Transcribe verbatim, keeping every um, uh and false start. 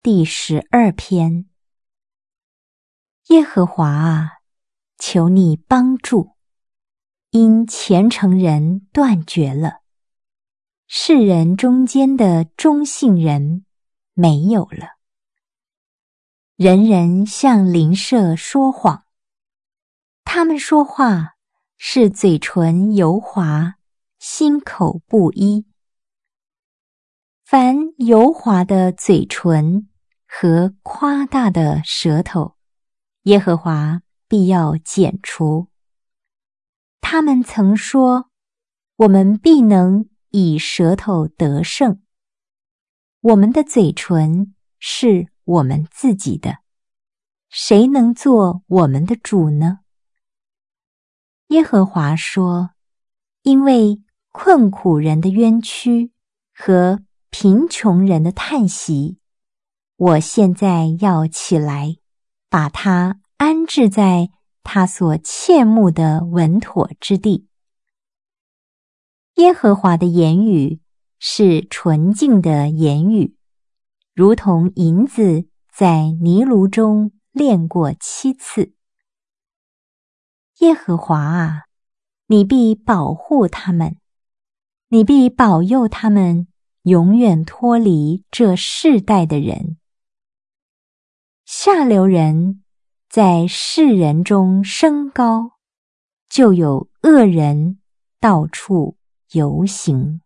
第十二篇。耶和华啊，求你帮助，因虔诚人断绝了，世人中间的忠信人没有了。人人向邻舍说谎，他们说话是嘴唇油滑，心口不一。凡油滑的嘴唇和夸大的舌头，耶和华必要剪除。他们曾说，我们必能以舌头得胜，我们的嘴唇是我们自己的，谁能做我们的主呢？耶和华说，因为困苦人的冤屈和贫穷人的叹息，我现在要起来，把他安置在他所切慕的稳妥之地。耶和华的言语是纯净的言语，如同银子在泥炉中炼过七次。耶和华啊，你必保护他们，你必保佑他们永远脱离这世代的人。下流人在世人中升高，就有恶人到处游行。